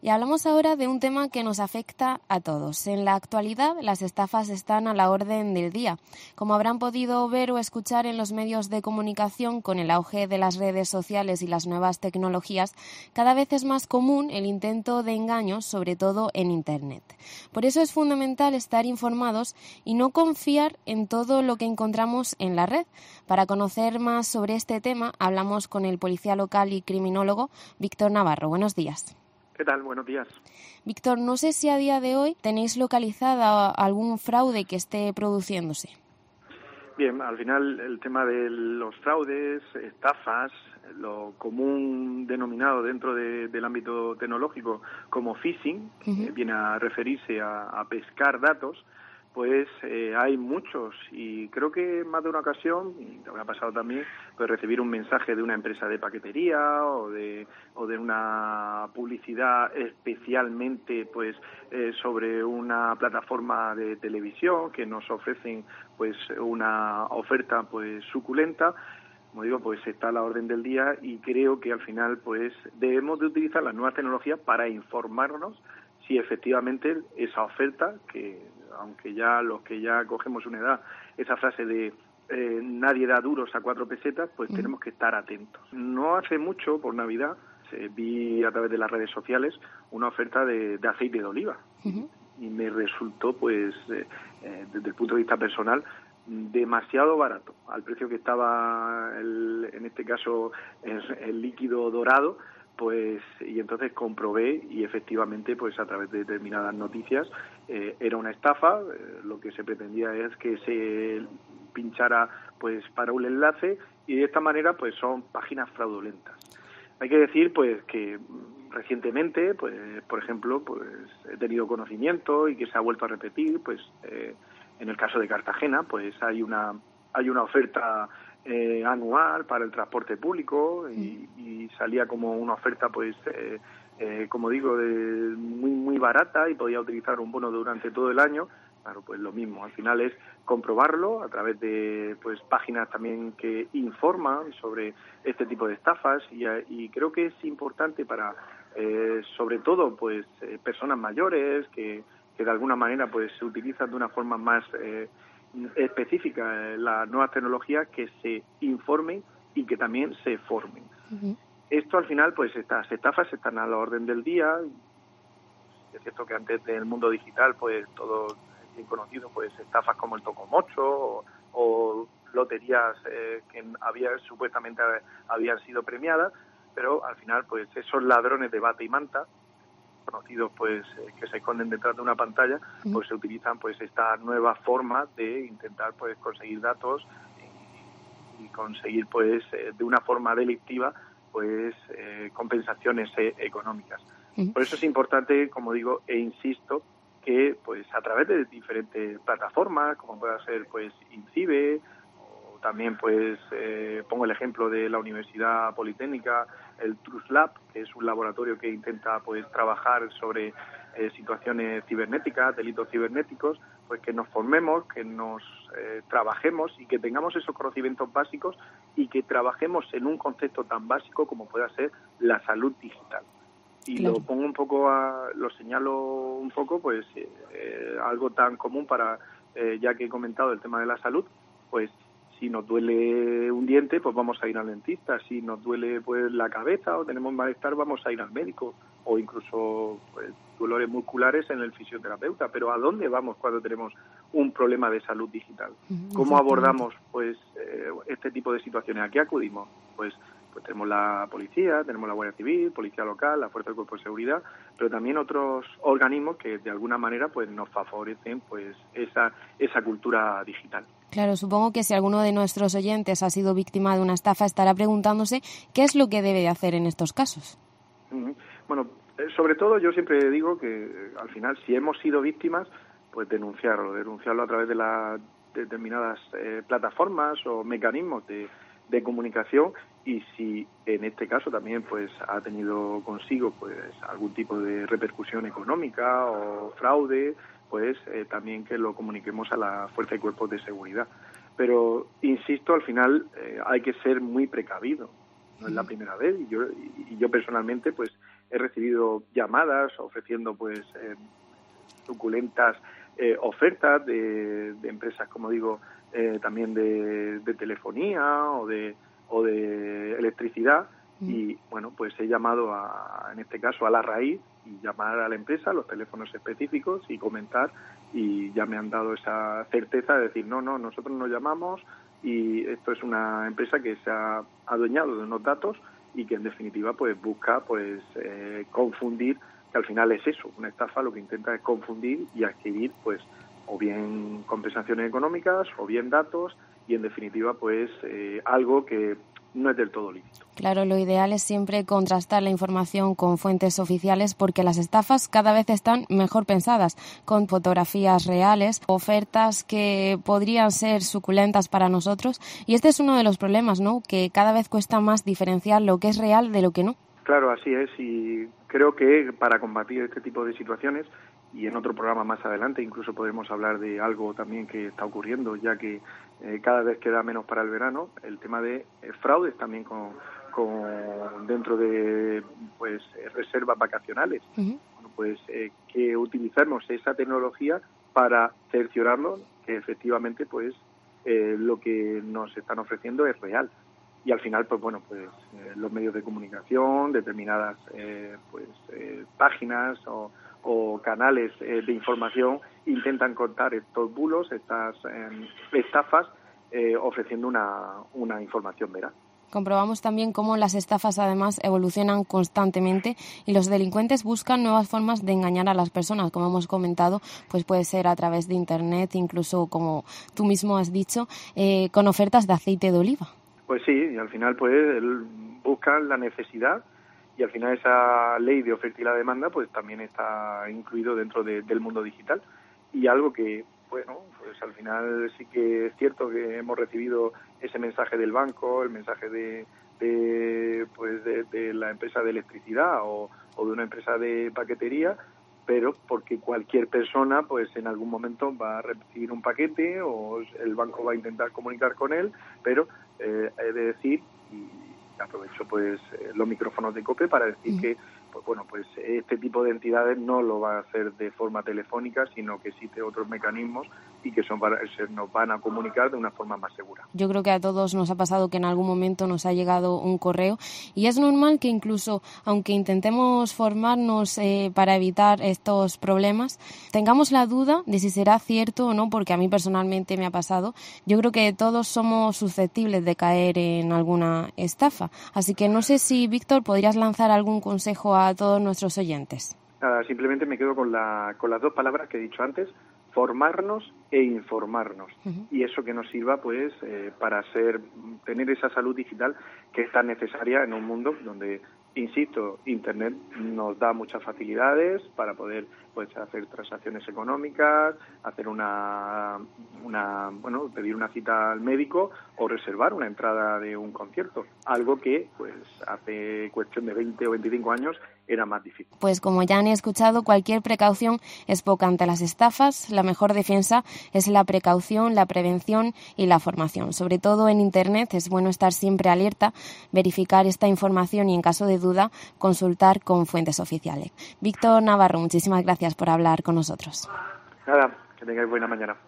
Y hablamos ahora de un tema que nos afecta a todos. En la actualidad, las estafas están a la orden del día. Como habrán podido ver o escuchar en los medios de comunicación, con el auge de las redes sociales y las nuevas tecnologías, cada vez es más común el intento de engaños, sobre todo en Internet. Por eso es fundamental estar informados y no confiar en todo lo que encontramos en la red. Para conocer más sobre este tema, hablamos con el policía local y criminólogo Víctor Navarro. Buenos días. ¿Qué tal? Buenos días. Víctor, no sé si a día de hoy tenéis localizada algún fraude que esté produciéndose. Bien, al final el tema de los fraudes, estafas, lo común denominado dentro del ámbito tecnológico como phishing, viene a referirse a pescar datos, pues hay muchos, y creo que más de una ocasión, y te habrá pasado también, pues recibir un mensaje de una empresa de paquetería o de una publicidad especialmente pues sobre una plataforma de televisión que nos ofrecen pues una oferta pues suculenta. Como digo, pues está a la orden del día, y creo que al final pues debemos de utilizar las nuevas tecnologías para informarnos si efectivamente esa oferta, que aunque ya los que ya cogemos una edad, esa frase de nadie da duros a 4 pesetas, pues tenemos que estar atentos. No hace mucho, por Navidad, vi a través de las redes sociales una oferta de aceite de oliva, y me resultó, pues, desde el punto de vista personal, demasiado barato, al precio que estaba, en este caso, el líquido dorado. Pues, y entonces comprobé, y efectivamente, pues a través de determinadas noticias, era una estafa. Lo que se pretendía es que se pinchara pues para un enlace, y de esta manera pues son páginas fraudulentas. Hay que decir pues que recientemente, pues por ejemplo, pues he tenido conocimiento, y que se ha vuelto a repetir, pues en el caso de Cartagena, pues hay una oferta anual para el transporte público, y salía como una oferta pues como digo, muy barata, y podía utilizar un bono durante todo el año. Claro, pues lo mismo, al final es comprobarlo a través de pues páginas también que informan sobre este tipo de estafas, y creo que es importante para sobre todo pues personas mayores que de alguna manera pues se utilizan de una forma más específica las nuevas tecnologías, que se informen y que también se formen. Esto al final, pues estas estafas están a la orden del día. Es cierto que antes del mundo digital, pues todo es bien conocido, pues estafas como el Tocomocho o loterías que supuestamente habían sido premiadas, pero al final, pues esos ladrones de bata y manta, conocidos pues que se esconden detrás de una pantalla, pues se utilizan pues esta nueva forma de intentar pues conseguir datos y conseguir pues de una forma delictiva pues compensaciones económicas. Por eso es importante, como digo, e insisto, que pues a través de diferentes plataformas, como pueda ser pues INCIBE, o también pues pongo el ejemplo de la Universidad Politécnica, el Trust Lab, que es un laboratorio que intenta pues trabajar sobre situaciones cibernéticas, delitos cibernéticos, pues que nos formemos, que nos trabajemos, y que tengamos esos conocimientos básicos, y que trabajemos en un concepto tan básico como pueda ser la salud digital. Y claro, lo pongo un poco, lo señalo un poco, pues algo tan común para, ya que he comentado el tema de la salud, pues si nos duele un diente, pues vamos a ir al dentista. Si nos duele pues la cabeza o tenemos malestar, vamos a ir al médico, o incluso pues dolores musculares en el fisioterapeuta. Pero ¿a dónde vamos cuando tenemos un problema de salud digital? ¿Cómo abordamos pues este tipo de situaciones? ¿A qué acudimos? Pues tenemos la policía, tenemos la Guardia Civil, Policía Local, la Fuerza del Cuerpo de Seguridad, pero también otros organismos que de alguna manera pues nos favorecen pues esa cultura digital. Claro, supongo que si alguno de nuestros oyentes ha sido víctima de una estafa, estará preguntándose qué es lo que debe de hacer en estos casos. Bueno, sobre todo yo siempre digo que al final, si hemos sido víctimas, pues denunciarlo a través de las determinadas plataformas o mecanismos de comunicación, y si en este caso también pues ha tenido consigo pues algún tipo de repercusión económica o fraude, pues también que lo comuniquemos a la Fuerza y Cuerpos de Seguridad. Pero insisto, al final hay que ser muy precavido. No es la primera vez, y yo personalmente pues he recibido llamadas ofreciendo pues suculentas ofertas de empresas, como digo, también de telefonía o de electricidad. Y bueno, pues he llamado en este caso a la raíz, y llamar a la empresa, los teléfonos específicos y comentar, y ya me han dado esa certeza de decir no, nosotros nos llamamos y esto es una empresa que se ha adueñado de unos datos y que en definitiva pues busca pues confundir, que al final es eso, una estafa lo que intenta es confundir y adquirir pues o bien compensaciones económicas o bien datos, y en definitiva pues algo que no es del todo lícito. Claro, lo ideal es siempre contrastar la información con fuentes oficiales, porque las estafas cada vez están mejor pensadas, con fotografías reales, ofertas que podrían ser suculentas para nosotros, y este es uno de los problemas, ¿no?, que cada vez cuesta más diferenciar lo que es real de lo que no. Claro, así es, y creo que para combatir este tipo de situaciones, y en otro programa más adelante incluso podremos hablar de algo también que está ocurriendo, ya que cada vez queda menos para el verano, el tema de fraudes también con dentro de pues reservas vacacionales. Uh-huh. Bueno, pues que utilizamos esa tecnología para cerciorarnos que efectivamente pues lo que nos están ofreciendo es real. Y al final, pues bueno, pues los medios de comunicación, determinadas páginas o canales de información intentan contar estos bulos, estas estafas, ofreciendo una información veraz. Comprobamos también cómo las estafas además evolucionan constantemente y los delincuentes buscan nuevas formas de engañar a las personas, como hemos comentado, pues puede ser a través de Internet, incluso como tú mismo has dicho, con ofertas de aceite de oliva. Pues sí, y al final pues buscan la necesidad, y al final esa ley de oferta y la demanda pues también está incluido dentro del mundo digital, y algo que bueno, pues al final sí que es cierto que hemos recibido ese mensaje del banco, el mensaje de la empresa de electricidad o de una empresa de paquetería, pero porque cualquier persona pues en algún momento va a recibir un paquete o el banco va a intentar comunicar con él, pero he de decir, y aprovecho pues los micrófonos de COPE para decir que pues bueno, pues este tipo de entidades no lo va a hacer de forma telefónica, sino que existen otros mecanismos y que nos van a comunicar de una forma más segura. Yo creo que a todos nos ha pasado que en algún momento nos ha llegado un correo, y es normal que incluso aunque intentemos formarnos para evitar estos problemas, tengamos la duda de si será cierto o no, porque a mí personalmente me ha pasado. Yo creo que todos somos susceptibles de caer en alguna estafa, así que no sé si, Víctor, podrías lanzar algún consejo a todos nuestros oyentes. Nada, simplemente me quedo con las dos palabras que he dicho antes: formarnos e informarnos. Uh-huh. Y eso que nos sirva pues para tener esa salud digital que es tan necesaria en un mundo donde, insisto, Internet nos da muchas facilidades para poder pues hacer transacciones económicas, hacer pedir una cita al médico o reservar una entrada de un concierto, algo que pues hace cuestión de 20 o 25 años era más difícil. Pues como ya han escuchado, cualquier precaución es poca ante las estafas. La mejor defensa es la precaución, la prevención y la formación. Sobre todo en Internet es bueno estar siempre alerta, verificar esta información y en caso de duda consultar con fuentes oficiales. Víctor Navarro, muchísimas gracias por hablar con nosotros. Nada, que tengáis buena mañana.